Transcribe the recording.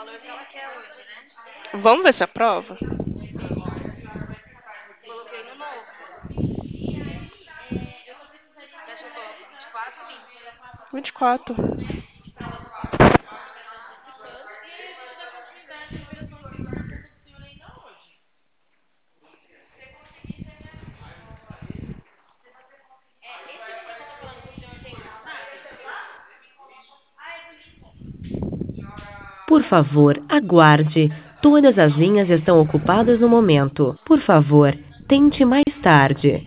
Vamos ver se aprova? Vinte e quatro. Por favor, aguarde. Todas as linhas estão ocupadas no momento. Por favor, tente mais tarde.